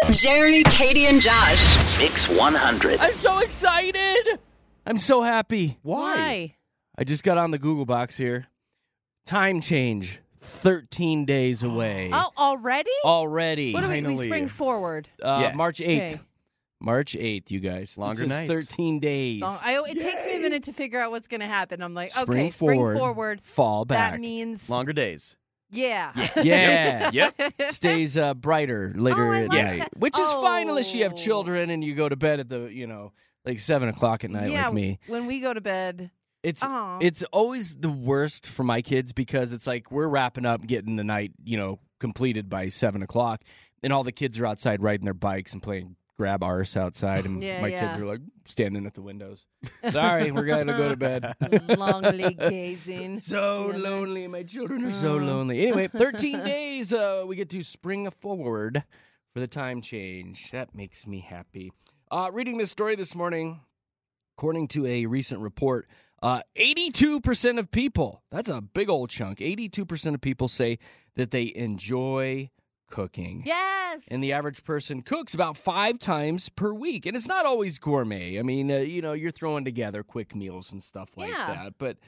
Jeremy, Katie, and Josh. Mix 100. I'm so excited. I'm so happy. Why? I just got on the Google box here. Time change. 13 days away. Oh, already? Already. What do we Finally. spring forward? Yeah. March 8th. Okay. March 8th, you guys. Longer This is nights. 13 days. It takes me a minute to figure out what's going to happen. I'm like, Spring okay, spring forward. Fall back. That means, Longer days. yeah. Yeah. Yep. Stays brighter later Oh, I at like night. that. Which is fine unless you have Oh. children and you go to bed at the, like 7 o'clock at night Yeah, like me. when we go to bed. It's Aw. it's always the worst for my kids because it's like we're wrapping up, getting the night, completed by 7 o'clock, and all the kids are outside riding their bikes and playing grab arse outside, and my kids are like standing at the windows. Sorry, we're gonna go to bed. Longly gazing. So together. lonely, my children are so lonely. Anyway, 13 days. We get to spring forward for the time change. That makes me happy. Reading this story this morning, according to a recent report. 82% of people, that's a big old chunk, 82% of people say that they enjoy cooking. Yes. And the average person cooks about 5 times per week. And it's not always gourmet. I mean, you're throwing together quick meals and stuff like that. But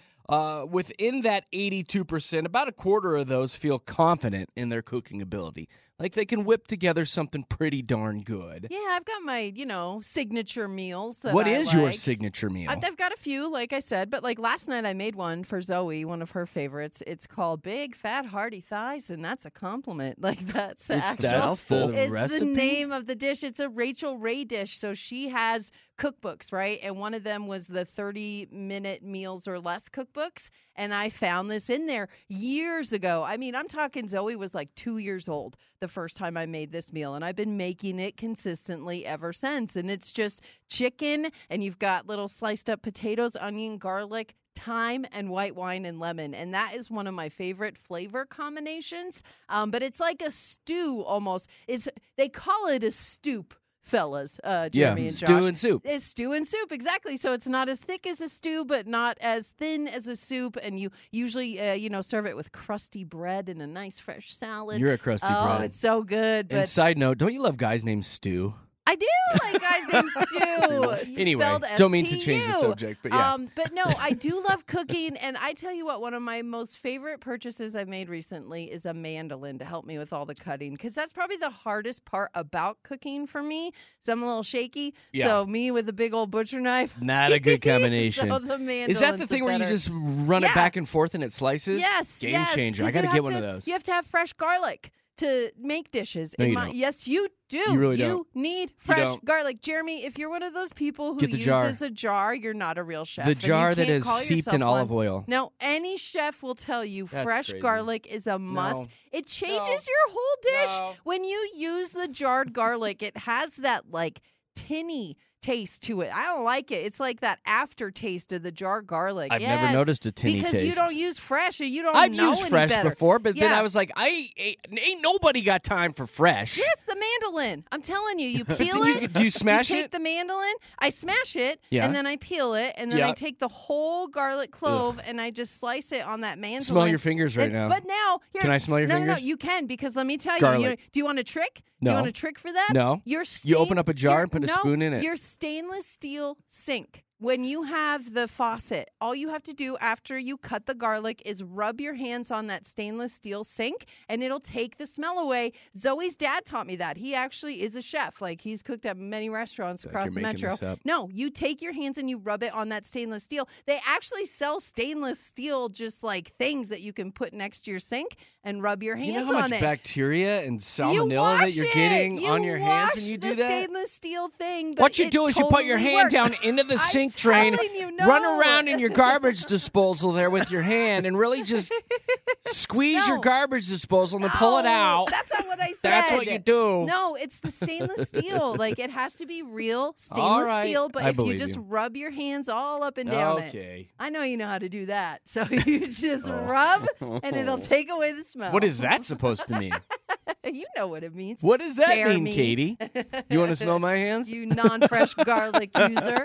within that 82%, about a quarter of those feel confident in their cooking ability. Like they can whip together something pretty darn good. Yeah, I've got my, signature meals that What I is your like. signature meal? I've got a few, like I said, but like last night I made one for Zoe, one of her favorites. It's called Big Fat Hearty Thighs, and that's a compliment. Like that's That's actual. the It's recipe? the name of the dish. It's a Rachel Ray dish. So she has cookbooks, right? And one of them was the 30-minute meals or less cookbooks. And I found this in there years ago. I mean, I'm talking Zoe was like 2 years old the first time I made this meal. And I've been making it consistently ever since. And it's just chicken, and you've got little sliced up potatoes, onion, garlic, thyme, and white wine and lemon. And that is one of my favorite flavor combinations. But it's like a stew almost. They call it a stoop, fellas, Jeremy and Josh. stew and soup. It's stew and soup, exactly. So it's not as thick as a stew, but not as thin as a soup. And you usually, serve it with crusty bread and a nice fresh salad. You're a crusty bread. It's so good. And But side note, don't you love guys named Stu? I do like guys named Stu. Anyway, spelled don't mean to STU. change the subject, but yeah. But no, I do love cooking, and I tell you what, one of my most favorite purchases I've made recently is a mandolin to help me with all the cutting, because that's probably the hardest part about cooking for me. So I'm a little shaky. Yeah. So me with a big old butcher knife. Not a good combination. So the mandolin's Is that the thing where you better. just run it Yeah. back and forth and it slices? Yes, Game yes, changer. I 'cause got to you get have one of those. You have to have fresh garlic to make dishes. No, you don't. Yes, you do. You really don't. need fresh don't. garlic. Jeremy, if you're one of those people who Get the jar. uses a jar, you're not a real chef. The and you jar that can't is call seeped in yourself olive one. oil. No, any chef will tell you That's fresh crazy. garlic is a must. No. It changes No. your whole dish. No. When you use the jarred garlic, it has that like tinny taste to it. I don't like it. It's like that aftertaste of the jarred garlic. I've never Yes, noticed a tinny because taste. you don't use fresh, or you don't I've know used any fresh better. before, but then Yeah. I was like, ain't nobody got time for fresh. Yes, the mandolin. I'm telling you, you peel Then it. do you smash you take it? the mandolin. I smash it, Yeah. and then I peel it, and then Yeah. I take the whole garlic clove and I just slice it on that mandolin. Smell your fingers right And- now. But now, here, Can I smell your no, fingers? No, you can, because let me tell you. Garlic. Do you want a trick? No. Do you want a trick for that? No. Your You open up a jar and put a spoon in it. Your stainless steel sink. When you have the faucet, all you have to do after you cut the garlic is rub your hands on that stainless steel sink, and it'll take the smell away. Zoe's dad taught me that. He actually is a chef. Like, he's cooked at many restaurants Like across you're the making metro. this up. No, you take your hands and you rub it on that stainless steel. They actually sell stainless steel, just like things that you can put next to your sink and rub your hands You know how much on it. bacteria and You salmonella that wash you're it. getting You on your hands when wash you do the that? stainless steel thing. But What you it do is you put your totally hand works. down into the I'm sink drain, telling you, run no. around in your garbage disposal there with your hand, and really just squeeze your No. garbage disposal and then pull it No, out. That's not what I said. That's what you do. No, it's the stainless steel. Like, it has to be real All stainless right. steel. But I if you believe just you. rub your hands all up and down it. Okay. I know you know how to do that. So you just rub, and it'll take away the smell. What is that supposed to mean? You know what it means. What does that Jeremy. mean, Katie? You want to smell my hands? You non-fresh garlic user.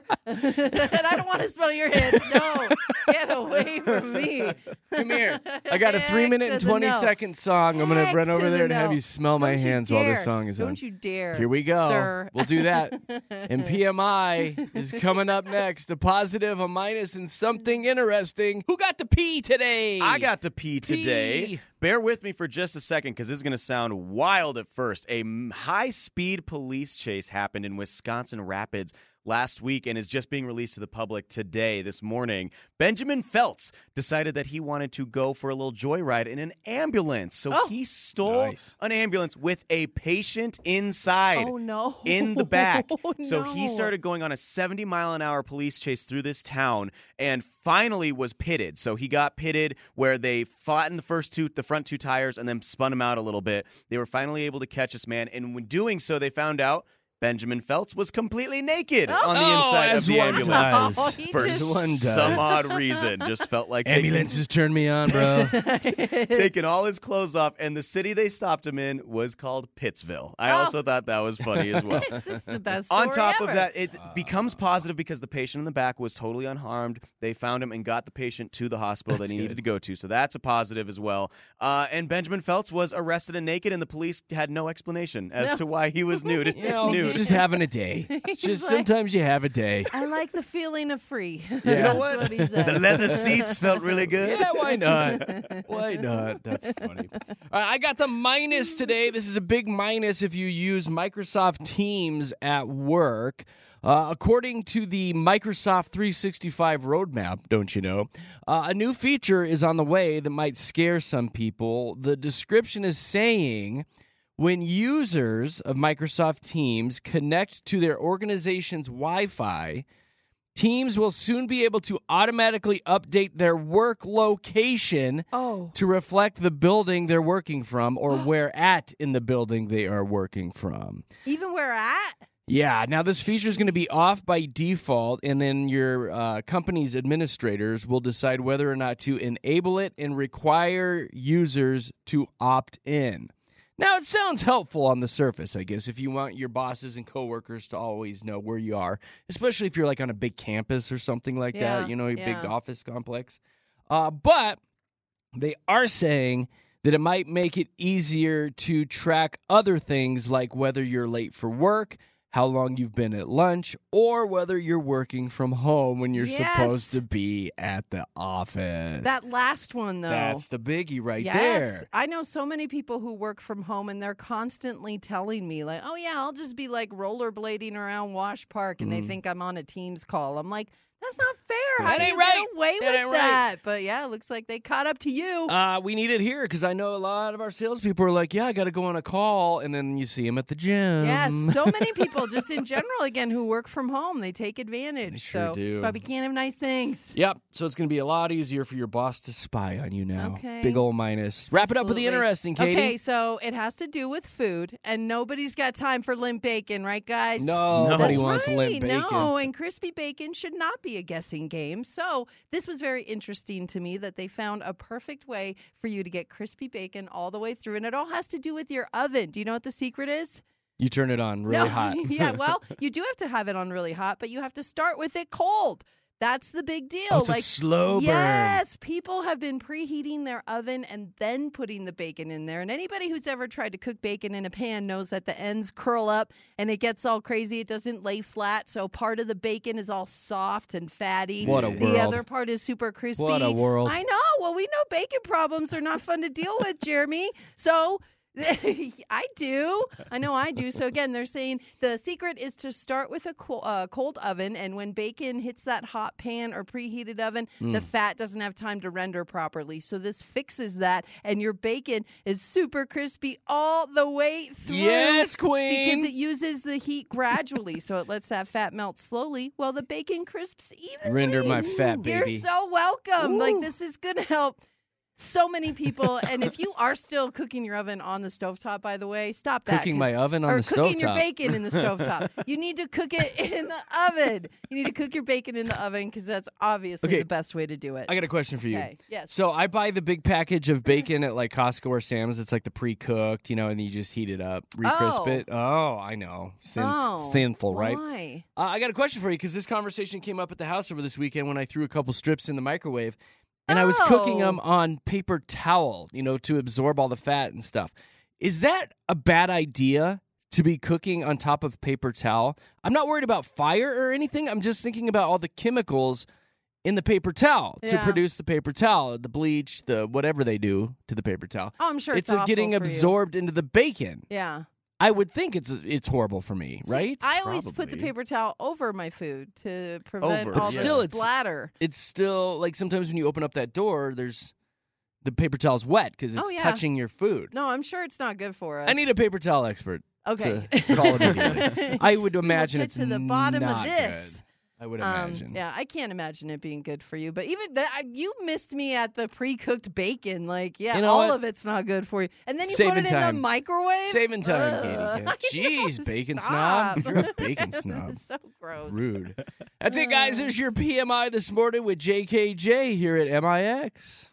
And I don't want to smell your hands. No, get away from me. Come here. I got a 3-minute and 20-second song. I'm going to run over there and have you smell my hands while this song is on. Don't you dare. Here we go. Sir. We'll do that. And PMI is coming up next. A positive, a minus, and something interesting. Who got to pee today? I got to pee today. Pee. Bear with me for just a second because this is going to sound wild at first. A high-speed police chase happened in Wisconsin Rapids last week and is just being released to the public today, this morning. Benjamin Feltz decided that he wanted to go for a little joyride in an ambulance. So he stole an ambulance with a patient inside. Oh, no. In the back. Oh, So no. he started going on a 70-mile-an-hour police chase through this town and finally was pitted. So he got pitted where they flattened the front two tires and then spun him out a little bit. They were finally able to catch this man, and when doing so, they found out Benjamin Feltz was completely naked on the inside of as the one ambulance. does. He For just- One does. some odd reason. Just felt like Ambulances turn me on, bro. taking all his clothes off, and the city they stopped him in was called Pittsville. I also thought that was funny as well. This is the best On story top ever. of that, it becomes positive because the patient in the back was totally unharmed. They found him and got the patient to the hospital that he needed to go to. So that's a positive as well. And Benjamin Feltz was arrested and naked, and the police had no explanation as to why he was nude. You know, nude. he's just having a day. Just like- sometimes you have a day. I like the feeling of free. You know That's what? he said. The leather seats felt really good. Yeah, why not? Why not? That's funny. I got the minus today. This is a big minus if you use Microsoft Teams at work. According to the Microsoft 365 roadmap, don't you know, a new feature is on the way that might scare some people. The description is saying when users of Microsoft Teams connect to their organization's Wi-Fi, Teams will soon be able to automatically update their work location to reflect the building they're working from or where at in the building they are working from. Even where at? Yeah, now this feature is going to be off by default, and then your company's administrators will decide whether or not to enable it and require users to opt in. Now, it sounds helpful on the surface, I guess, if you want your bosses and coworkers to always know where you are, especially if you're like on a big campus or something like that, you know, a big office complex. But they are saying that it might make it easier to track other things like whether you're late for work, how long you've been at lunch, or whether you're working from home when you're supposed to be at the office. That last one, though. That's the biggie right Yes. there. I know so many people who work from home, and they're constantly telling me, like, oh, yeah, I'll just be like rollerblading around Wash Park, and they think I'm on a Teams call. I'm like, that's not fair. How That do ain't you right. get away That with ain't right. that? But yeah, it looks like they caught up to you. We need it here because I know a lot of our salespeople are like, yeah, I got to go on a call, and then you see them at the gym. Yes, so many people just in general, again, who work from home, they take advantage. They sure so do. that's why we can't have nice things. Yep. So it's going to be a lot easier for your boss to spy on you now. Okay. Big old minus. Wrap it up with the Absolutely. interesting, Katie. Okay, so it has to do with food, and nobody's got time for limp bacon, right, guys? Nobody That's wants right. limp bacon. No, and crispy bacon should not be a guessing game. So this was very interesting to me that they found a perfect way for you to get crispy bacon all the way through, and it all has to do with your oven. Do you know what the secret is? You turn it on really hot. Yeah, well, you do have to have it on really hot, but you have to start with it cold. That's the big deal. Oh, it's a slow burn. Yes, people have been preheating their oven and then putting the bacon in there. And anybody who's ever tried to cook bacon in a pan knows that the ends curl up and it gets all crazy. It doesn't lay flat. So part of the bacon is all soft and fatty. What a The world. other part is super crispy. What a world. I know. Well, we know bacon problems are not fun to deal with, Jeremy. So I do. I know I do. So again, they're saying the secret is to start with a cold oven, and when bacon hits that hot pan or preheated oven, the fat doesn't have time to render properly. So this fixes that, and your bacon is super crispy all the way through. Yes, queen. Because it uses the heat gradually, so it lets that fat melt slowly while the bacon crisps evenly. Render my fat, baby. You're so welcome. Like, this is going to help So many people, and if you are still cooking your oven on the stovetop, by the way, stop that. Cooking my oven on or the cooking your stovetop. bacon in the stovetop. You need to cook it in the oven. You need to cook your bacon in the oven because that's obviously Okay. the best way to do it. I got a question for you. Okay, yes. So I buy the big package of bacon at like Costco or Sam's. It's like the pre-cooked, and you just heat it up, re-crisp Oh. it. Oh, I know. Oh, Sinful, right? Why? I got a question for you because this conversation came up at the house over this weekend when I threw a couple strips in the microwave. And I was cooking them on paper towel, to absorb all the fat and stuff. Is that a bad idea to be cooking on top of paper towel? I'm not worried about fire or anything. I'm just thinking about all the chemicals in the paper towel to Yeah. produce the paper towel, the bleach, the whatever they do to the paper towel. Oh, I'm sure it's It's awful getting for you. absorbed into the bacon. Yeah. I would think it's horrible for me, See, right? I always put the Probably. paper towel over my food to prevent Over, all But the still, it's- splatter. It's still like sometimes when you open up that door, the paper towel's wet because it's Oh, yeah. touching your food. No, I'm sure it's not good for us. I need a paper towel expert. Okay. to call immediately. I would We will imagine get it's to the bottom of not this. good. I would imagine. Yeah, I can't imagine it being good for you. But even that, you missed me at the pre-cooked bacon. Like, yeah, You know all what? of it's not good for you. And then you Saving put it in time. the microwave. Saving time, Ugh. Katie. I know, Jeez, bacon stop. snob. You're a bacon snob. It's so gross. Rude. That's it, guys. There's your PMI this morning with JKJ here at MIX.